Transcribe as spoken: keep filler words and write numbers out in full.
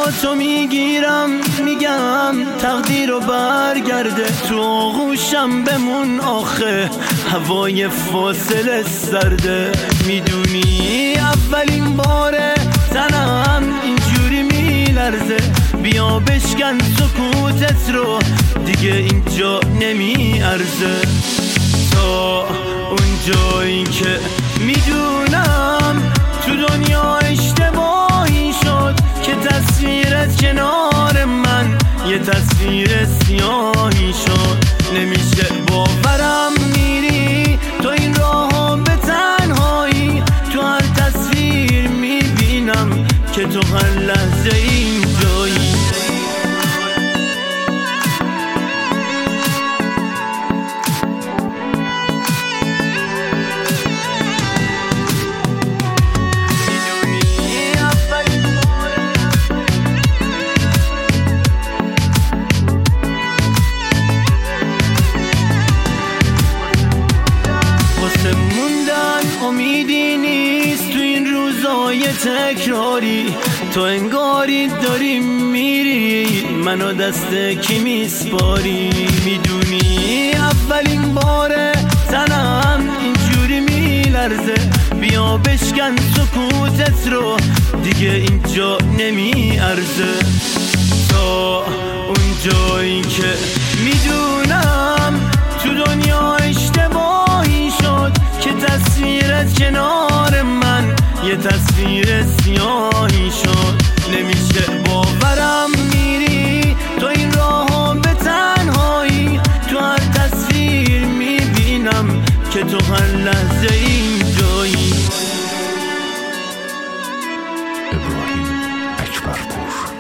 با تو میگیرم، میگم تقدیر رو برگرده، تو آغوشم بمون آخه هوای فاصله سرده. میدونی اولین باره تنم اینجوری میلرزه، بیا بشکن سکوتت رو دیگه اینجا نمیارزه. تا اون جایی که میدونم تو دنیا اشتباهی شد که تصویرت کنار من یه تصویر سیاهی شد. نمیشه باورم میری تو این راهو به تنهایی، تو هر تصویر میبینم که تو هر لحظه اینجایی. امیدی نیست تو این روزای تکراری، تو انگاری داری میری منو دست کی میسپاری. میدونی اولین باره تنم اینجوری میلرزه، بیا بشکن سکوتت رو دیگه اینجا نمیارزه. تا اون جایی که میدونم تو دنیا اشتباهی شد که تصویرت کنار من یه تصویر سیاهی شد. نمیشه باورم میری تو این راهو به تنهایی، تو هر تصویر میبینم که تو هر لحظه اینجایی. ابراهیم اکبرپور.